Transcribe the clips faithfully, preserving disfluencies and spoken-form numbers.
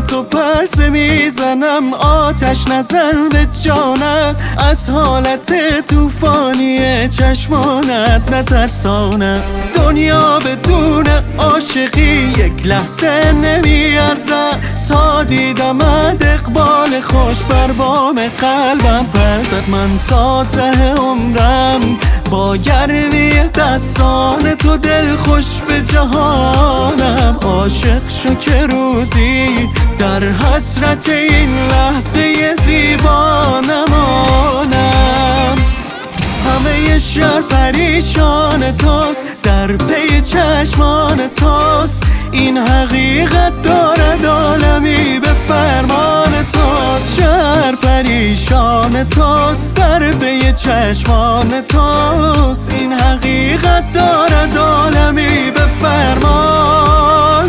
تو پرسه میزنم، آتش نزن به جانم، از حالت توفانی چشمانت نترسانم. دنیا بدون عاشقی یک لحظه نمیارزد، تا دیدمت اقبال خوش بر بام قلبم پر زد. من تا ته عمرم با گرمی دستان تو دل خوش به جهانم. عاشق شو که روزی در حسرت این لحظه زیبا نمانم. همه شهر پریشان توست، در پی چشمان توست، این حقیقت دارد عالمی به فرمان توست. شهر پریشان توست، در پی چشمان توست، این حقیقت دارد عالمی به فرمان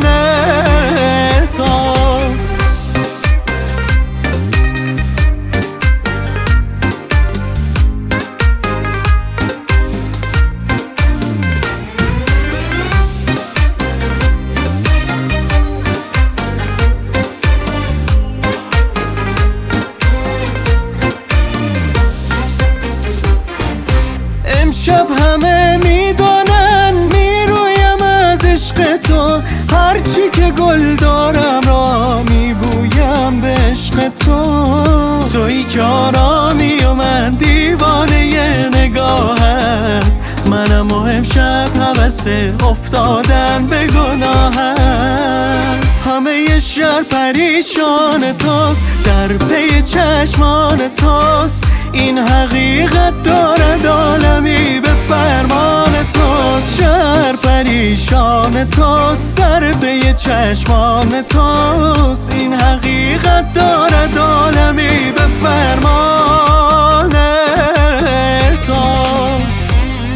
توست. امشب همه میدانن میرویم از عشق تو، هرچی که گل دارم را میبویم به عشق تو. تویی که آرامی و من دیوانه نگاهت، منم و امشب هوس افتادن به گناهت. همه شهر پریشان توست، در پی چشمان توست، این حقیقت دارد عالمی به فرمان توست. شهر پریشان توست، در پی چشمان توست، این حقیقت دارد عالمی به فرمان توست.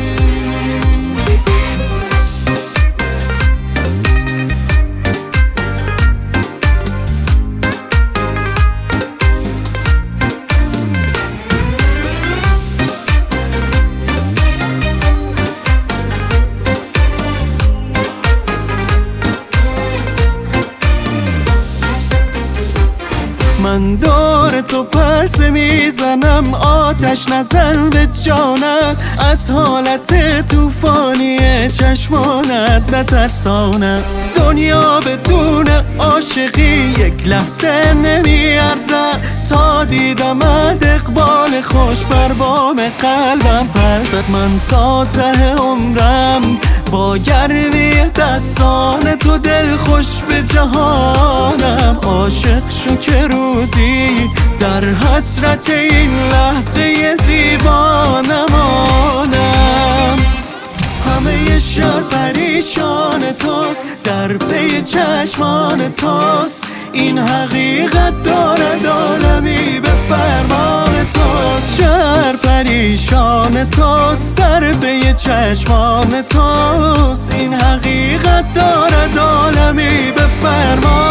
من دور تو پرسه میزنم، آتش نزن به جانم، از حالت توفانی چشمانت نترسانم. دنیا بدون عاشقی یک لحظه نمیارزد، تا دیدمت اقبال خوش بر بام قلبم پر زد. من تا ته عمرم با گرمی دستان تو دل خوش به جهانم. عاشق شو که روزی در حسرت این لحظه زیبا نمانم. همه شهر پریشان توست، در پی چشمان توست، این حقیقت دارد عالمی به فرمان توست. شهر پریشان توست، در پی چشمان توست، این حقیقت دارد عالمی به فرمان